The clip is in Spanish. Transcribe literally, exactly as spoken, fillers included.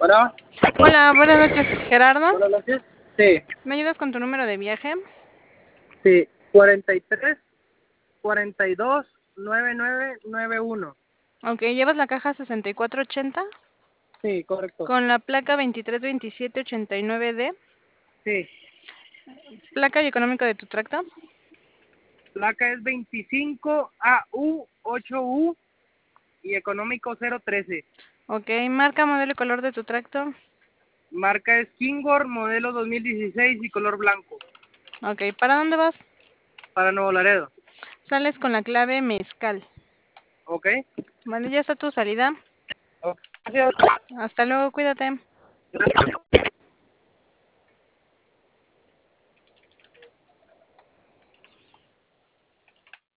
Bueno, Hola, buenas noches, Gerardo. buenas noches. Sí, ¿Me ayudas con tu número de viaje? sí, cuarenta y tres, cuarenta y dos, noventa y nueve, noventa y uno. Ok, ¿llevas la caja sesenta y cuatro ochenta? Sí, correcto. Con la placa veintitrés veintisiete ochenta y nueve D. Sí, Placa y económico de tu tracto. placa es veinticinco A U ocho U y económico cero trece. Ok, marca, modelo y color de tu tracto. Marca es Kingor, modelo dos mil dieciséis y color blanco. Ok, ¿para dónde vas? Para Nuevo Laredo. Sales con la clave mezcal. ¿Ok? Vale, ya está tu salida. Ok, gracias. Hasta luego, cuídate. Gracias.